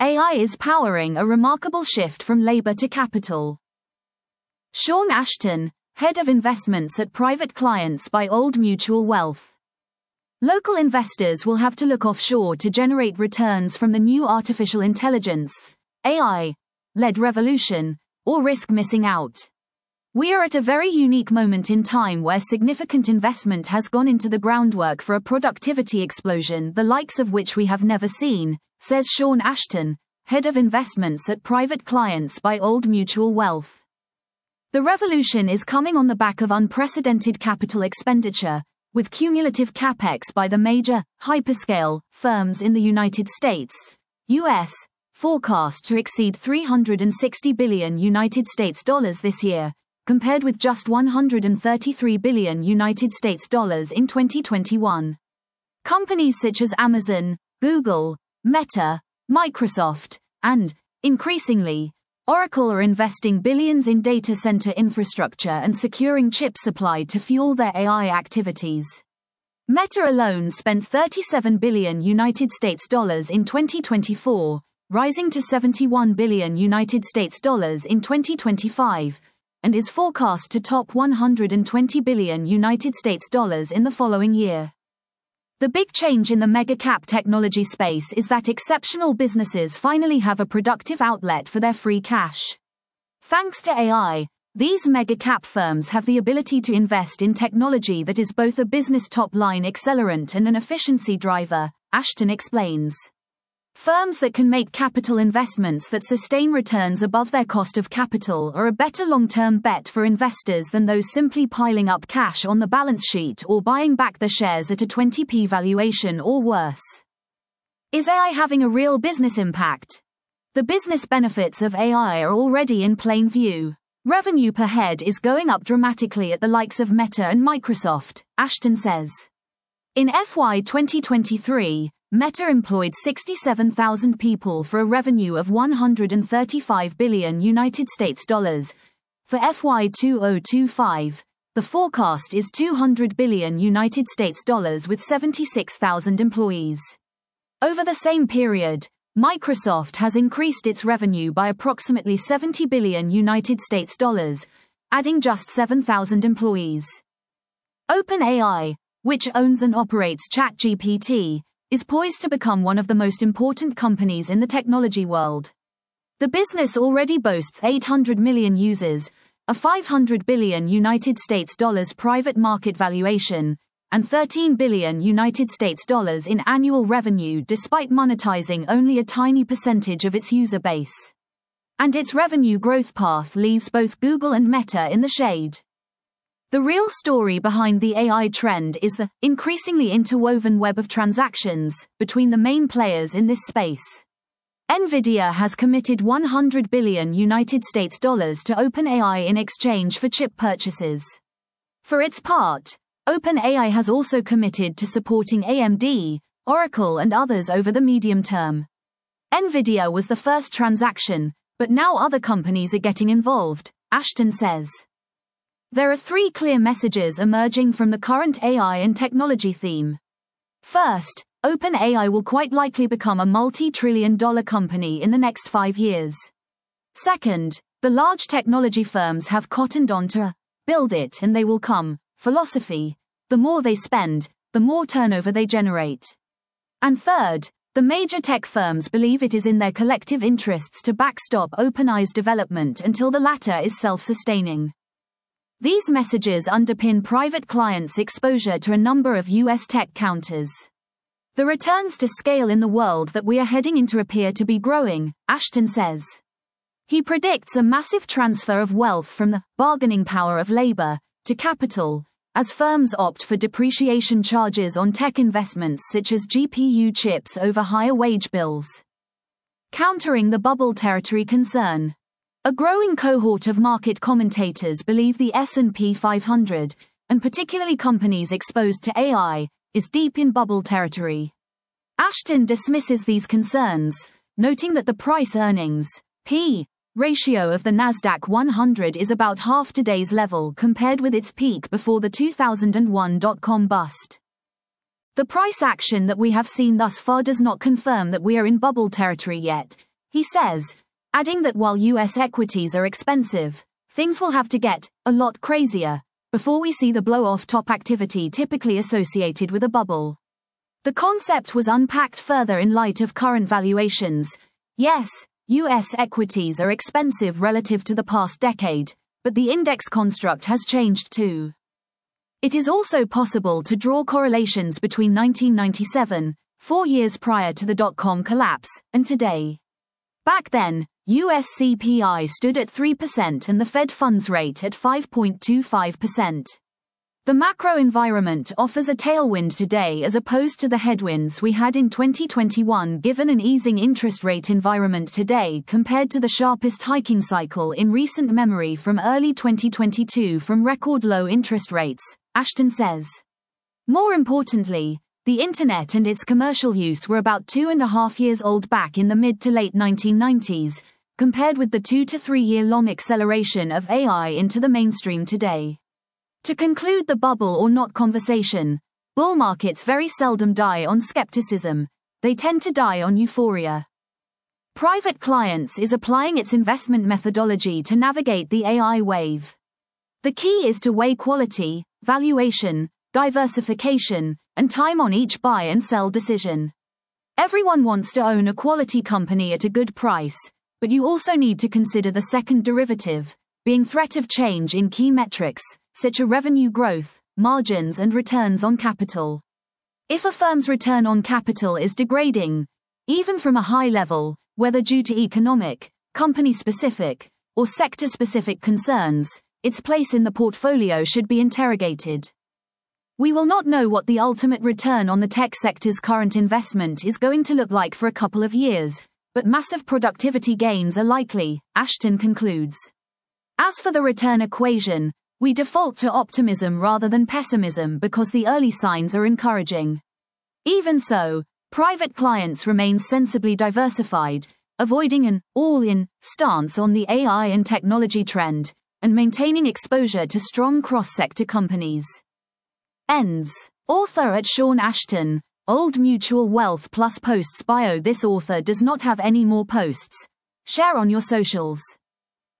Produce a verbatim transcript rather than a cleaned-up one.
A I is powering a remarkable shift from labor to capital. Sean Ashton, Head of Investments at Private Clients by Old Mutual Wealth. Local investors will have to look offshore to generate returns from the new artificial intelligence, A I-led revolution, or risk missing out. We are at a very unique moment in time where significant investment has gone into the groundwork for a productivity explosion the likes of which we have never seen, says Sean Ashton, Head of Investments at Private Clients by Old Mutual Wealth. The revolution is coming on the back of unprecedented capital expenditure, with cumulative capex by the major, hyperscale, firms in the United States, U S, forecast to exceed three hundred sixty billion United States dollars this year, compared with just one hundred thirty-three billion United States dollars in twenty twenty-one. Companies such as Amazon, Google, Meta, Microsoft, and, increasingly, Oracle are investing billions in data center infrastructure and securing chip supply to fuel their A I activities. Meta alone spent thirty-seven billion United States dollars in twenty twenty-four, rising to seventy-one billion United States dollars in twenty twenty-five, and is forecast to top one hundred twenty billion United States dollars in the following year. The big change in the mega-cap technology space is that exceptional businesses finally have a productive outlet for their free cash. Thanks to A I, these mega-cap firms have the ability to invest in technology that is both a business top-line accelerant and an efficiency driver, Ashton explains. Firms that can make capital investments that sustain returns above their cost of capital are a better long-term bet for investors than those simply piling up cash on the balance sheet or buying back the shares at a twenty p valuation or worse. Is A I having a real business impact? The business benefits of A I are already in plain view. Revenue per head is going up dramatically at the likes of Meta and Microsoft, Ashton says. In F Y twenty twenty-three, Meta employed sixty-seven thousand people for a revenue of one hundred thirty-five billion United States dollars. For F Y twenty twenty-five, the forecast is two hundred billion United States dollars with seventy-six thousand employees. Over the same period, Microsoft has increased its revenue by approximately seventy billion United States dollars, adding just seven thousand employees. OpenAI, which owns and operates ChatGPT, is poised to become one of the most important companies in the technology world. The business already boasts eight hundred million users, a five hundred billion United States dollars private market valuation, and thirteen billion United States dollars in annual revenue despite monetizing only a tiny percentage of its user base. And its revenue growth path leaves both Google and Meta in the shade. The real story behind the A I trend is the increasingly interwoven web of transactions between the main players in this space. Nvidia has committed one hundred billion United States dollars to OpenAI in exchange for chip purchases. For its part, OpenAI has also committed to supporting A M D, Oracle and others over the medium term. Nvidia was the first transaction, but now other companies are getting involved, Ashton says. There are three clear messages emerging from the current A I and technology theme. First, OpenAI will quite likely become a multi-trillion dollar company in the next five years. Second, the large technology firms have cottoned on to a build it and they will come philosophy. The more they spend, the more turnover they generate. And third, the major tech firms believe it is in their collective interests to backstop OpenAI's development until the latter is self-sustaining. These messages underpin private clients' exposure to a number of U S tech counters. The returns to scale in the world that we are heading into appear to be growing, Ashton says. He predicts a massive transfer of wealth from the bargaining power of labor to capital, as firms opt for depreciation charges on tech investments such as G P U chips over higher wage bills. Countering the bubble territory concern. A growing cohort of market commentators believe the S and P five hundred, and particularly companies exposed to A I, is deep in bubble territory. Ashton dismisses these concerns, noting that the price-earnings P ratio of the Nasdaq one hundred is about half today's level compared with its peak before the two thousand one dot-com bust. The price action that we have seen thus far does not confirm that we are in bubble territory yet, he says, adding that while U S equities are expensive, things will have to get a lot crazier before we see the blow-off top activity typically associated with a bubble. The concept was unpacked further in light of current valuations. Yes, U S equities are expensive relative to the past decade, but the index construct has changed too. It is also possible to draw correlations between nineteen ninety-seven, four years prior to the dot-com collapse, and today. Back then, U S C P I stood at three percent and the Fed funds rate at five point two five percent. The macro environment offers a tailwind today as opposed to the headwinds we had in twenty twenty-one, given an easing interest rate environment today compared to the sharpest hiking cycle in recent memory from early twenty twenty-two from record low interest rates, Ashton says. More importantly, the internet and its commercial use were about two and a half years old back in the mid to late nineteen nineties, compared with the two to three year long acceleration of A I into the mainstream today. To conclude the bubble or not conversation, bull markets very seldom die on skepticism, they tend to die on euphoria. Private Clients is applying its investment methodology to navigate the A I wave. The key is to weigh quality, valuation, diversification, and time on each buy and sell decision. Everyone wants to own a quality company at a good price, but you also need to consider the second derivative, being threat of change in key metrics, such as revenue growth, margins and returns on capital. If a firm's return on capital is degrading, even from a high level, whether due to economic, company-specific, or sector-specific concerns, its place in the portfolio should be interrogated. We will not know what the ultimate return on the tech sector's current investment is going to look like for a couple of years, but massive productivity gains are likely, Ashton concludes. As for the return equation, we default to optimism rather than pessimism because the early signs are encouraging. Even so, Private Clients remain sensibly diversified, avoiding an all-in stance on the A I and technology trend, and maintaining exposure to strong cross-sector companies. Ends. Author at Sean Ashton, Old Mutual Wealth plus posts bio. This author does not have any more posts. Share on your socials.